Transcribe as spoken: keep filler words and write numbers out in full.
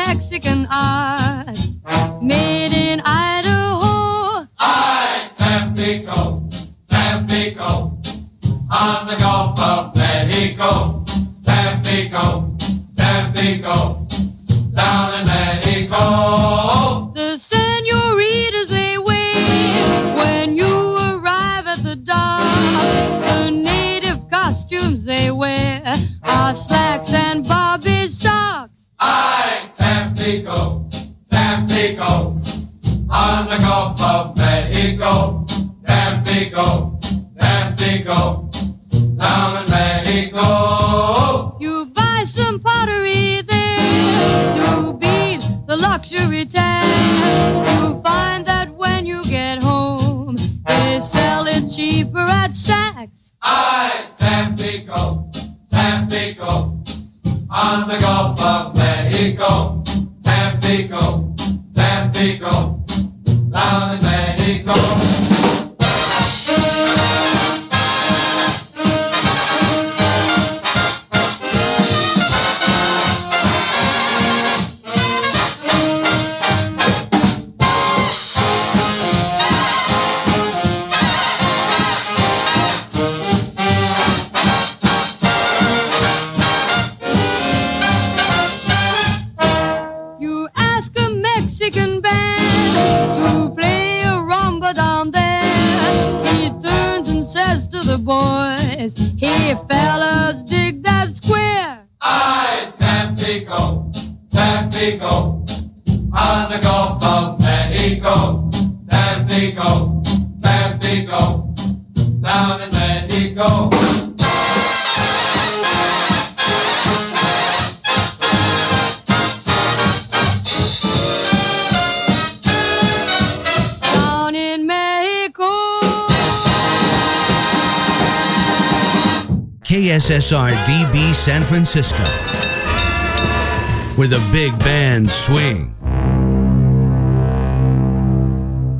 Mexican art made in Idaho. I, Tampico, Tampico, on the Gulf of Mexico. Tampico, Tampico, down in Mexico. The senoritas, they wait when you arrive at the docks. The native costumes they wear are slacks and bobby socks. I, Tampico, Tampico, on the Gulf of Mexico. Tampico, Tampico, down in Mexico. You buy some pottery there to beat the luxury tax. You find that when you get home, they sell it cheaper at Saks. I, Tampico, Tampico, on the Gulf of Mexico. Tampico, Tampico, down in Mexico. You ask a Mexican band to play a rumba down there. He turns and says to the boys, "Hey fellas, dig that square." I, Tampico, Tampico, on the Gulf of Mexico. Tampico, Tampico, down in Mexico. Down in Mexico. K S S R D B San Francisco, where the big bands swing.